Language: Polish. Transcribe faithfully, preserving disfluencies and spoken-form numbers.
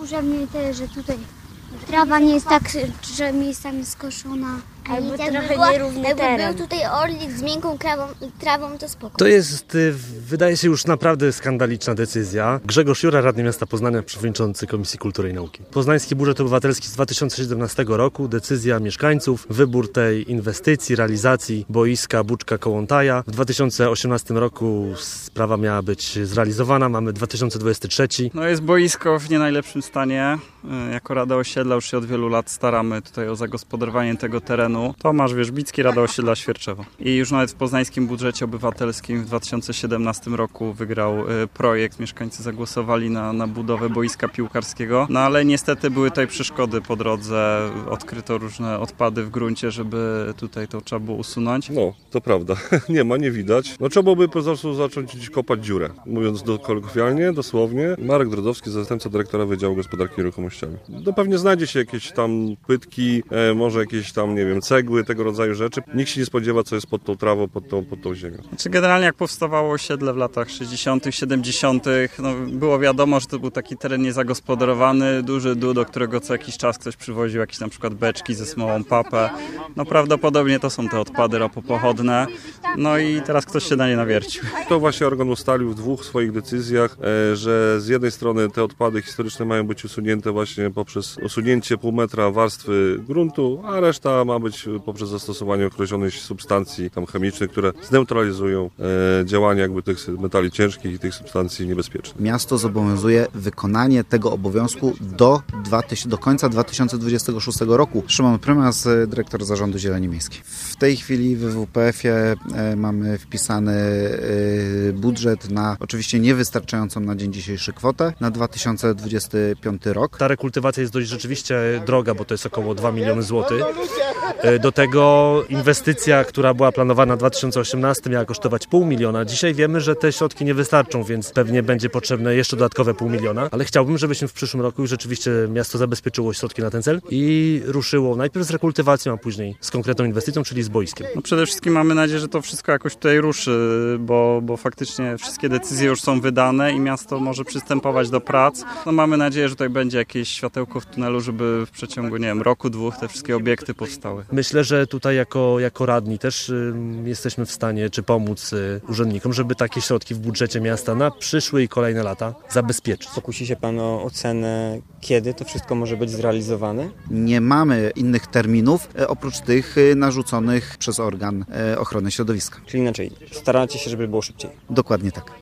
wkurza mnie też, że tutaj trawa nie jest tak, że miejscami skoszona. Albo jakby trochę była, nierówny jakby teren. był tutaj orlik z miękką trawą, trawą to spoko. To jest, y, wydaje się, już naprawdę skandaliczna decyzja. Grzegorz Jura, radny miasta Poznania, przewodniczący Komisji Kultury i Nauki. Poznański Budżet Obywatelski z dwa tysiące siedemnastego roku, decyzja mieszkańców, wybór tej inwestycji, realizacji boiska Buczka Kołątaja. W dwa tysiące osiemnastym roku sprawa miała być zrealizowana, mamy dwa tysiące dwudziesty trzeci. No jest boisko w nie najlepszym stanie. Jako Rada Osiedla już się od wielu lat staramy tutaj o zagospodarowanie tego terenu. Tomasz Wierzbicki, Rada Osiedla Świerczewo. I już nawet w poznańskim budżecie obywatelskim w dwa tysiące siedemnastym roku wygrał projekt. Mieszkańcy zagłosowali na, na budowę boiska piłkarskiego. No ale niestety były tutaj przeszkody po drodze. Odkryto różne odpady w gruncie, żeby tutaj to trzeba było usunąć. No, to prawda. Nie ma, nie widać. No trzeba byłoby po prostu zacząć gdzieś kopać dziurę. Mówiąc do, kolokwialnie, dosłownie. Marek Drodowski, zastępca dyrektora Wydziału Gospodarki Nieruchomościami. No pewnie znajdzie się jakieś tam płytki, e, może jakieś tam, nie wiem, cegły, tego rodzaju rzeczy. Nikt się nie spodziewa, co jest pod tą trawą, pod tą, pod tą ziemią. Znaczy generalnie jak powstawało osiedle w latach sześćdziesiątych, siedemdziesiątych, no było wiadomo, że to był taki teren niezagospodarowany, duży dół, do którego co jakiś czas ktoś przywoził jakieś na przykład beczki ze smołą, papę. No prawdopodobnie to są te odpady ropopochodne. No i teraz ktoś się na nie nawiercił. To właśnie organ ustalił w dwóch swoich decyzjach, e, że z jednej strony te odpady historyczne mają być usunięte właśnie poprzez usunięcie pół metra warstwy gruntu, a reszta ma być poprzez zastosowanie określonych substancji tam chemicznych, które zneutralizują e, działanie jakby tych metali ciężkich i tych substancji niebezpiecznych. Miasto zobowiązuje wykonanie tego obowiązku do, do końca dwa tysiące dwudziestego szóstego roku. Szymon Prymas, dyrektor Zarządu Zieleni Miejskiej. W tej chwili w W P F-ie mamy wpisany budżet na oczywiście niewystarczającą na dzień dzisiejszy kwotę na dwa tysiące dwudziesty piąty rok. Ta rekultywacja jest dość rzeczywiście droga, bo to jest około dwa miliony złotych. Do tego inwestycja, która była planowana w dwa tysiące osiemnastym, miała kosztować pół miliona. Dzisiaj wiemy, że te środki nie wystarczą, więc pewnie będzie potrzebne jeszcze dodatkowe pół miliona. Ale chciałbym, żebyśmy w przyszłym roku już rzeczywiście miasto zabezpieczyło środki na ten cel i ruszyło najpierw z rekultywacją, a później z konkretną inwestycją, czyli z boiskiem. No przede wszystkim mamy nadzieję, że to wszystko jakoś tutaj ruszy, bo, bo faktycznie wszystkie decyzje już są wydane i miasto może przystępować do prac. No mamy nadzieję, że tutaj będzie jakieś światełko w tunelu, żeby w przeciągu, nie wiem, roku, dwóch te wszystkie obiekty powstały. Myślę, że tutaj jako, jako radni też y, jesteśmy w stanie czy pomóc y, urzędnikom, żeby takie środki w budżecie miasta na przyszłe i kolejne lata zabezpieczyć. Pokusi się Pan o ocenę, kiedy to wszystko może być zrealizowane? Nie mamy innych terminów e, oprócz tych e, narzuconych przez organ e, ochrony środowiska. Czyli inaczej, staracie się, żeby było szybciej. Dokładnie tak.